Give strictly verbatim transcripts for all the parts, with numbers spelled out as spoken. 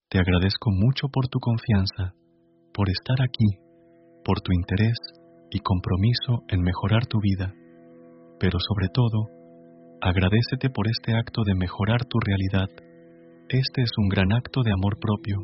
Te agradezco mucho por tu confianza, por estar aquí, por tu interés y compromiso en mejorar tu vida, pero sobre todo, agradécete por este acto de mejorar tu realidad. Este es un gran acto de amor propio.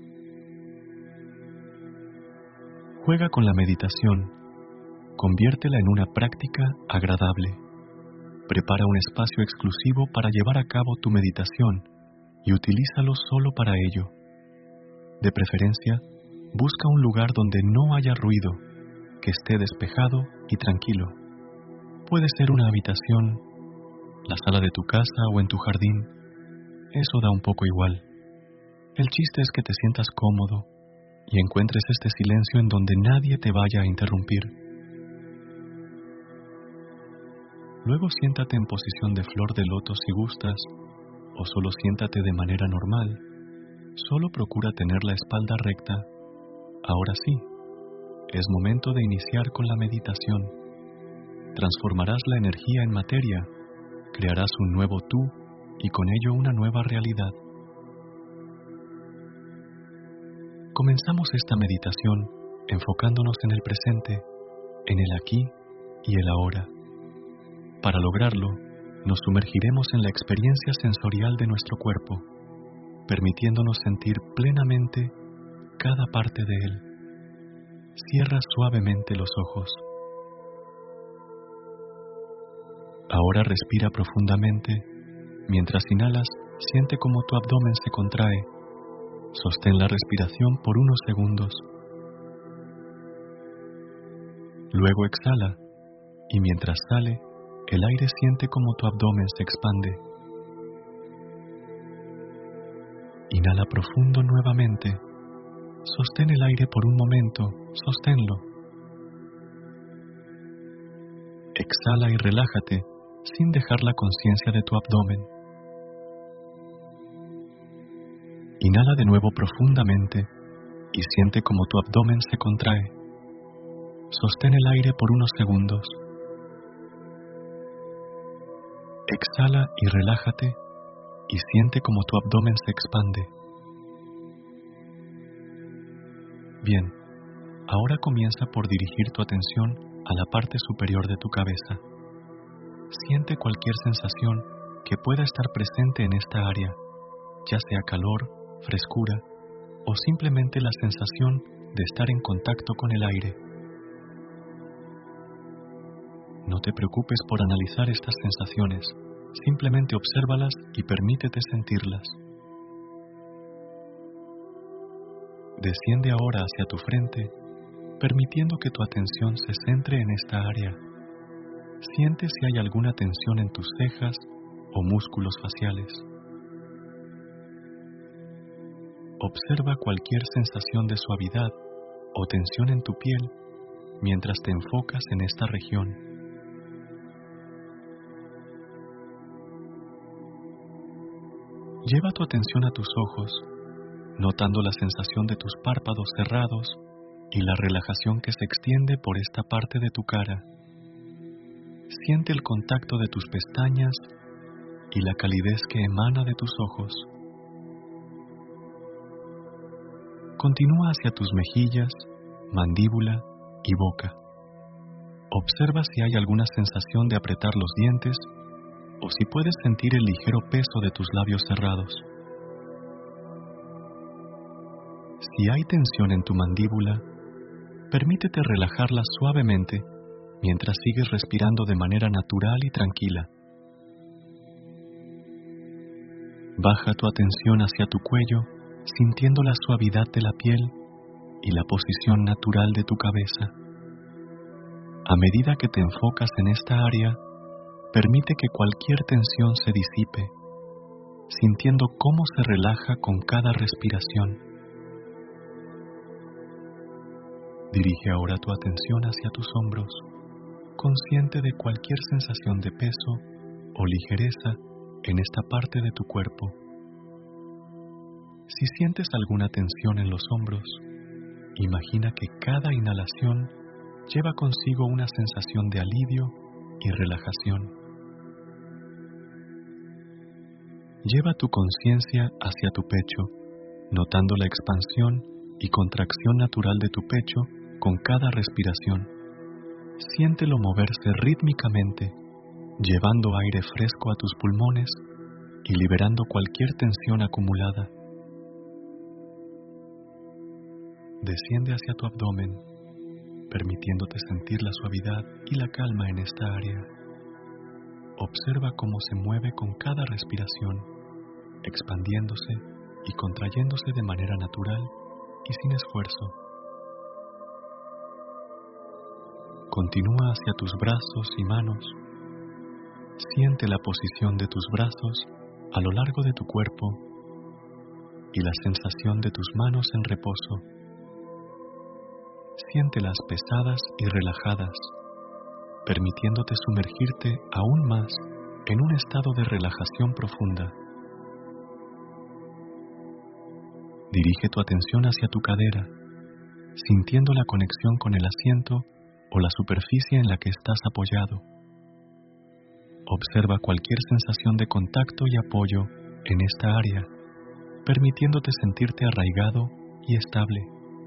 Juega con la meditación. Conviértela en una práctica agradable. Prepara un espacio exclusivo para llevar a cabo tu meditación y utilízalo solo para ello. De preferencia, busca un lugar donde no haya ruido, que esté despejado y tranquilo. Puede ser una habitación, la sala de tu casa o en tu jardín. Eso da un poco igual. El chiste es que te sientas cómodo y encuentres este silencio en donde nadie te vaya a interrumpir. Luego siéntate en posición de flor de loto si gustas, o solo siéntate de manera normal. Solo procura tener la espalda recta. Ahora sí, es momento de iniciar con la meditación. Transformarás la energía en materia, crearás un nuevo tú y con ello una nueva realidad. Comenzamos esta meditación enfocándonos en el presente, en el aquí y el ahora. Para lograrlo, nos sumergiremos en la experiencia sensorial de nuestro cuerpo, permitiéndonos sentir plenamente cada parte de él. Cierra suavemente los ojos. Ahora respira profundamente. Mientras inhalas, siente cómo tu abdomen se contrae. Sostén la respiración por unos segundos. Luego exhala, y mientras sale, el aire siente cómo tu abdomen se expande. Inhala profundo nuevamente. Sostén el aire por un momento, sosténlo. Exhala y relájate, sin dejar la conciencia de tu abdomen. Inhala de nuevo profundamente y siente como tu abdomen se contrae. Sostén el aire por unos segundos. Exhala y relájate y siente como tu abdomen se expande. Bien, ahora comienza por dirigir tu atención a la parte superior de tu cabeza. Siente cualquier sensación que pueda estar presente en esta área, ya sea calor, frescura o simplemente la sensación de estar en contacto con el aire. No te preocupes por analizar estas sensaciones, simplemente obsérvalas y permítete sentirlas. Desciende ahora hacia tu frente, permitiendo que tu atención se centre en esta área. Siente si hay alguna tensión en tus cejas o músculos faciales. Observa cualquier sensación de suavidad o tensión en tu piel mientras te enfocas en esta región. Lleva tu atención a tus ojos, notando la sensación de tus párpados cerrados y la relajación que se extiende por esta parte de tu cara. Siente el contacto de tus pestañas y la calidez que emana de tus ojos. Continúa hacia tus mejillas, mandíbula y boca. Observa si hay alguna sensación de apretar los dientes o si puedes sentir el ligero peso de tus labios cerrados. Si hay tensión en tu mandíbula, permítete relajarla suavemente mientras sigues respirando de manera natural y tranquila. Baja tu atención hacia tu cuello, sintiendo la suavidad de la piel y la posición natural de tu cabeza. A medida que te enfocas en esta área, permite que cualquier tensión se disipe, sintiendo cómo se relaja con cada respiración. Dirige ahora tu atención hacia tus hombros, consciente de cualquier sensación de peso o ligereza en esta parte de tu cuerpo. Si sientes alguna tensión en los hombros, imagina que cada inhalación lleva consigo una sensación de alivio y relajación. Lleva tu conciencia hacia tu pecho, notando la expansión y contracción natural de tu pecho con cada respiración. Siéntelo moverse rítmicamente, llevando aire fresco a tus pulmones y liberando cualquier tensión acumulada. Desciende hacia tu abdomen, permitiéndote sentir la suavidad y la calma en esta área. Observa cómo se mueve con cada respiración, expandiéndose y contrayéndose de manera natural y sin esfuerzo. Continúa hacia tus brazos y manos. Siente la posición de tus brazos a lo largo de tu cuerpo y la sensación de tus manos en reposo. Siéntelas pesadas y relajadas, permitiéndote sumergirte aún más en un estado de relajación profunda. Dirige tu atención hacia tu cadera, sintiendo la conexión con el asiento o la superficie en la que estás apoyado. Observa cualquier sensación de contacto y apoyo en esta área, permitiéndote sentirte arraigado y estable.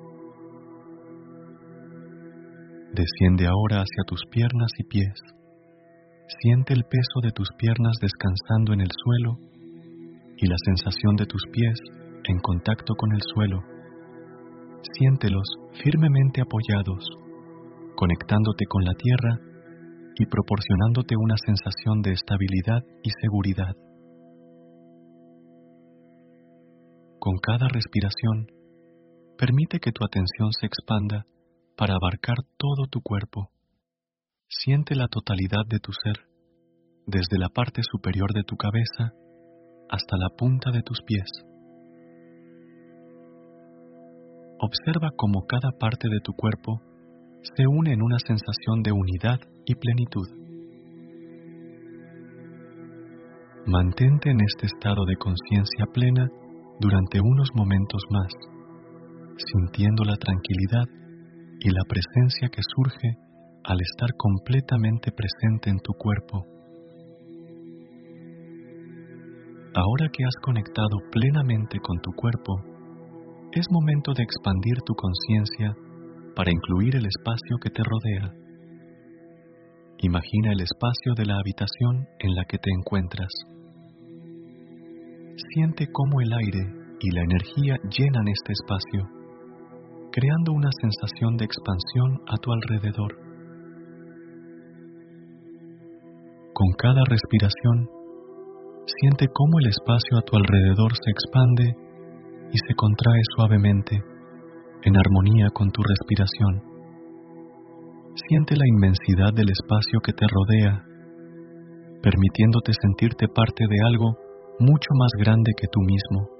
Desciende ahora hacia tus piernas y pies. Siente el peso de tus piernas descansando en el suelo y la sensación de tus pies en contacto con el suelo. Siéntelos firmemente apoyados, conectándote con la tierra y proporcionándote una sensación de estabilidad y seguridad. Con cada respiración, permite que tu atención se expanda para abarcar todo tu cuerpo. Siente la totalidad de tu ser, desde la parte superior de tu cabeza hasta la punta de tus pies. Observa cómo cada parte de tu cuerpo se une en una sensación de unidad y plenitud. Mantente en este estado de conciencia plena durante unos momentos más, sintiendo la tranquilidad y la presencia que surge al estar completamente presente en tu cuerpo. Ahora que has conectado plenamente con tu cuerpo, es momento de expandir tu conciencia para incluir el espacio que te rodea. Imagina el espacio de la habitación en la que te encuentras. Siente cómo el aire y la energía llenan este espacio, creando una sensación de expansión a tu alrededor. Con cada respiración, siente cómo el espacio a tu alrededor se expande y se contrae suavemente, en armonía con tu respiración. Siente la inmensidad del espacio que te rodea, permitiéndote sentirte parte de algo mucho más grande que tú mismo.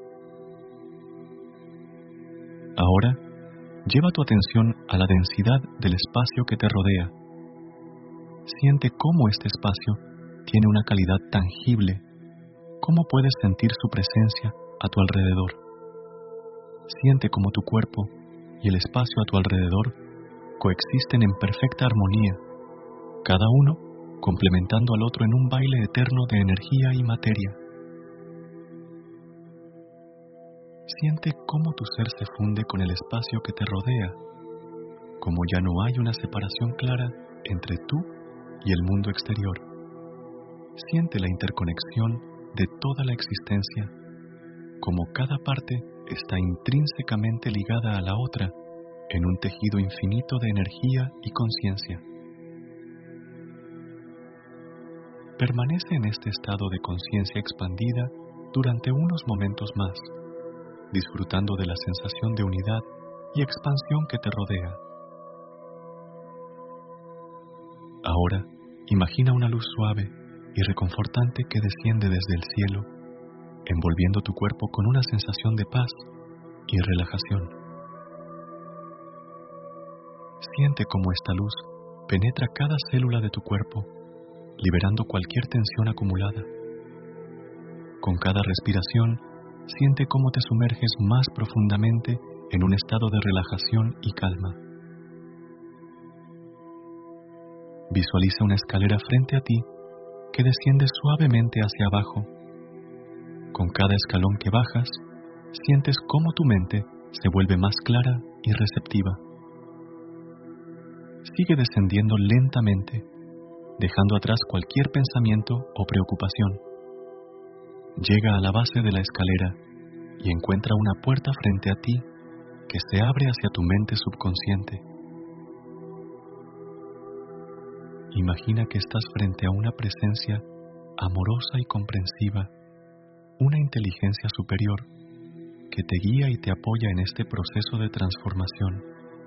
Ahora, lleva tu atención a la densidad del espacio que te rodea. Siente cómo este espacio tiene una calidad tangible, cómo puedes sentir su presencia a tu alrededor. Siente cómo tu cuerpo y el espacio a tu alrededor coexisten en perfecta armonía, cada uno complementando al otro en un baile eterno de energía y materia. Siente cómo tu ser se funde con el espacio que te rodea, como ya no hay una separación clara entre tú y el mundo exterior. Siente la interconexión de toda la existencia, como cada parte está intrínsecamente ligada a la otra en un tejido infinito de energía y conciencia. Permanece en este estado de conciencia expandida durante unos momentos más, disfrutando de la sensación de unidad y expansión que te rodea. Ahora, imagina una luz suave y reconfortante que desciende desde el cielo, envolviendo tu cuerpo con una sensación de paz y relajación. Siente cómo esta luz penetra cada célula de tu cuerpo, liberando cualquier tensión acumulada. Con cada respiración, siente cómo te sumerges más profundamente en un estado de relajación y calma. Visualiza una escalera frente a ti que desciende suavemente hacia abajo. Con cada escalón que bajas, sientes cómo tu mente se vuelve más clara y receptiva. Sigue descendiendo lentamente, dejando atrás cualquier pensamiento o preocupación. Llega a la base de la escalera y encuentra una puerta frente a ti que se abre hacia tu mente subconsciente. Imagina que estás frente a una presencia amorosa y comprensiva, una inteligencia superior que te guía y te apoya en este proceso de transformación.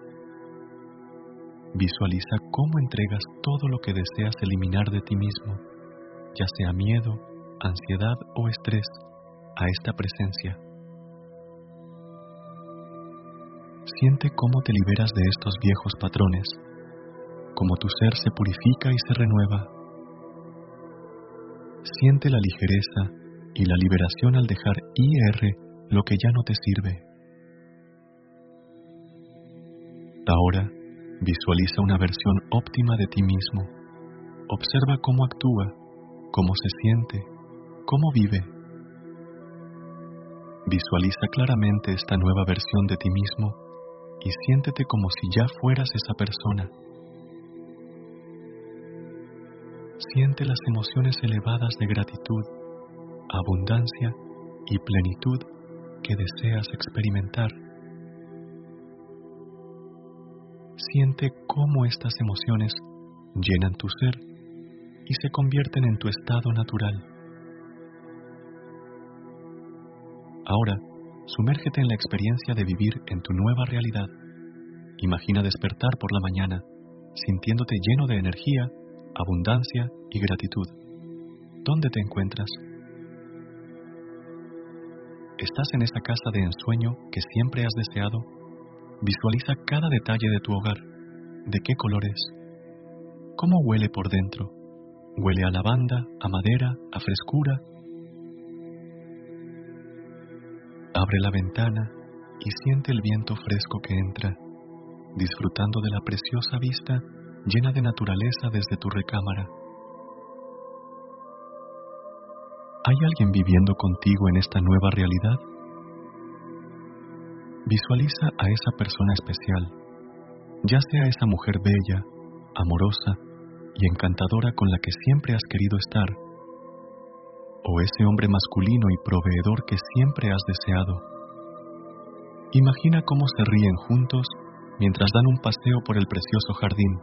Visualiza cómo entregas todo lo que deseas eliminar de ti mismo, ya sea miedo, ansiedad o estrés, a esta presencia. Siente cómo te liberas de estos viejos patrones, cómo tu ser se purifica y se renueva. Siente la ligereza y la liberación al dejar ir lo que ya no te sirve. Ahora, visualiza una versión óptima de ti mismo. Observa cómo actúa, cómo se siente, cómo vive. Visualiza claramente esta nueva versión de ti mismo y siéntete como si ya fueras esa persona. Siente las emociones elevadas de gratitud, abundancia y plenitud que deseas experimentar. Siente cómo estas emociones llenan tu ser y se convierten en tu estado natural. Ahora, sumérgete en la experiencia de vivir en tu nueva realidad. Imagina despertar por la mañana, sintiéndote lleno de energía, abundancia y gratitud. ¿Dónde te encuentras? ¿Estás en esa casa de ensueño que siempre has deseado? Visualiza cada detalle de tu hogar. ¿De qué color es? ¿Cómo huele por dentro? ¿Huele a lavanda, a madera, a frescura? Abre la ventana y siente el viento fresco que entra, disfrutando de la preciosa vista llena de naturaleza desde tu recámara. ¿Hay alguien viviendo contigo en esta nueva realidad? Visualiza a esa persona especial, ya sea esa mujer bella, amorosa y encantadora con la que siempre has querido estar, o ese hombre masculino y proveedor que siempre has deseado. Imagina cómo se ríen juntos mientras dan un paseo por el precioso jardín.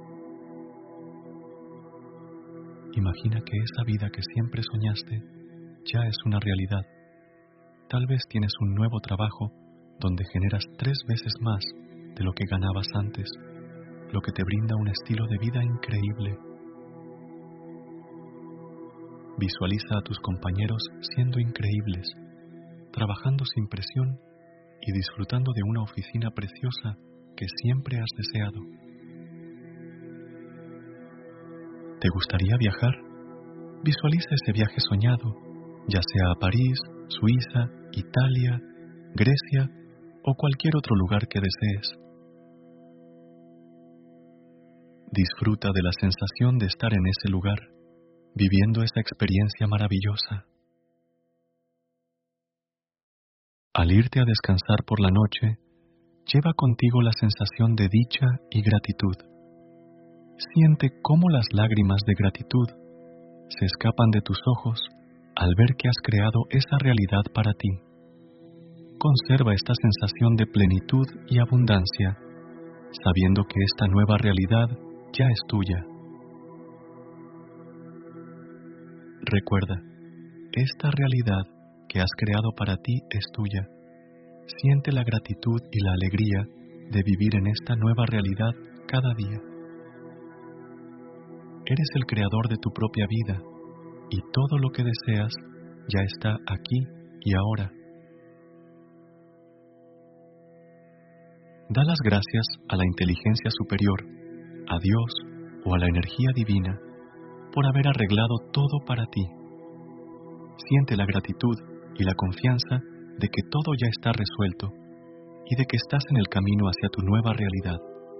Imagina que esa vida que siempre soñaste ya es una realidad. Tal vez tienes un nuevo trabajo donde generas tres veces más de lo que ganabas antes, lo que te brinda un estilo de vida increíble. Visualiza a tus compañeros siendo increíbles, trabajando sin presión y disfrutando de una oficina preciosa que siempre has deseado. ¿Te gustaría viajar? Visualiza ese viaje soñado, ya sea a París, Suiza, Italia, Grecia o cualquier otro lugar que desees. Disfruta de la sensación de estar en ese lugar, viviendo esa experiencia maravillosa. Al irte a descansar por la noche, lleva contigo la sensación de dicha y gratitud. Siente cómo las lágrimas de gratitud se escapan de tus ojos al ver que has creado esa realidad para ti. Conserva esta sensación de plenitud y abundancia, sabiendo que esta nueva realidad ya es tuya. Recuerda, esta realidad que has creado para ti es tuya. Siente la gratitud y la alegría de vivir en esta nueva realidad cada día. Eres el creador de tu propia vida y todo lo que deseas ya está aquí y ahora. Da las gracias a la inteligencia superior, a Dios o a la energía divina por haber arreglado todo para ti. Siente la gratitud y la confianza de que todo ya está resuelto y de que estás en el camino hacia tu nueva realidad.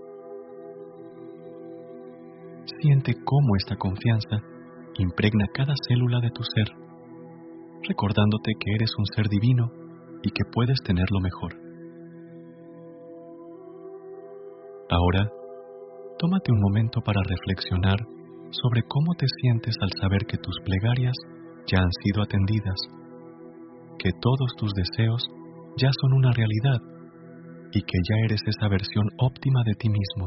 Siente cómo esta confianza impregna cada célula de tu ser, recordándote que eres un ser divino y que puedes tenerlo mejor. Ahora, tómate un momento para reflexionar sobre cómo te sientes al saber que tus plegarias ya han sido atendidas, que todos tus deseos ya son una realidad y que ya eres esa versión óptima de ti mismo.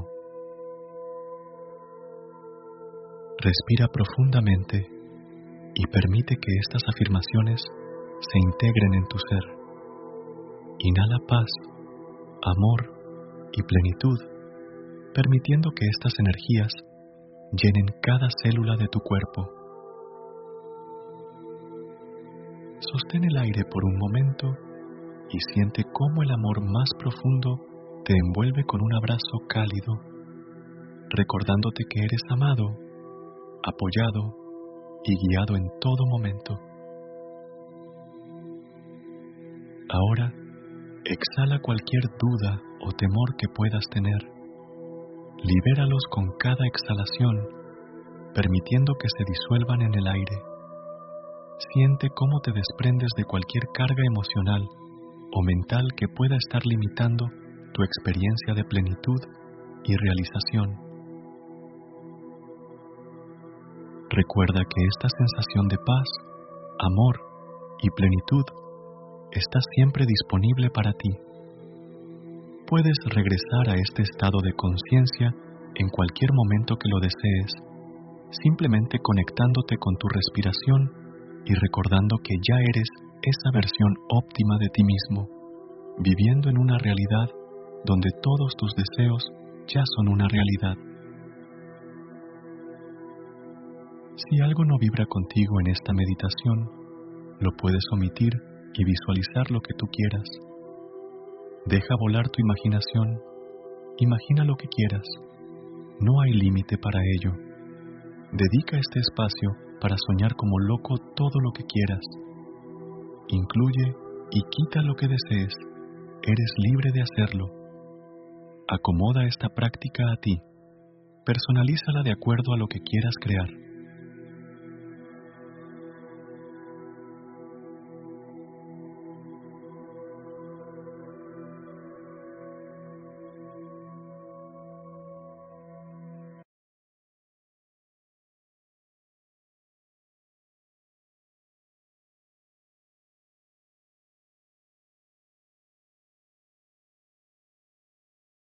Respira profundamente y permite que estas afirmaciones se integren en tu ser. Inhala paz, amor y plenitud, permitiendo que estas energías llenen cada célula de tu cuerpo. Sostén el aire por un momento y siente cómo el amor más profundo te envuelve con un abrazo cálido, recordándote que eres amado, apoyado y guiado en todo momento. Ahora, exhala cualquier duda o temor que puedas tener. Libéralos con cada exhalación, permitiendo que se disuelvan en el aire. Siente cómo te desprendes de cualquier carga emocional o mental que pueda estar limitando tu experiencia de plenitud y realización. Recuerda que esta sensación de paz, amor y plenitud está siempre disponible para ti. Puedes regresar a este estado de conciencia en cualquier momento que lo desees, simplemente conectándote con tu respiración y recordando que ya eres esa versión óptima de ti mismo, viviendo en una realidad donde todos tus deseos ya son una realidad. Si algo no vibra contigo en esta meditación, lo puedes omitir y visualizar lo que tú quieras. Deja volar tu imaginación, imagina lo que quieras. No hay límite para ello. Dedica este espacio para soñar como loco todo lo que quieras. Incluye y quita lo que desees. Eres libre de hacerlo. Acomoda esta práctica a ti. Personalízala de acuerdo a lo que quieras crear.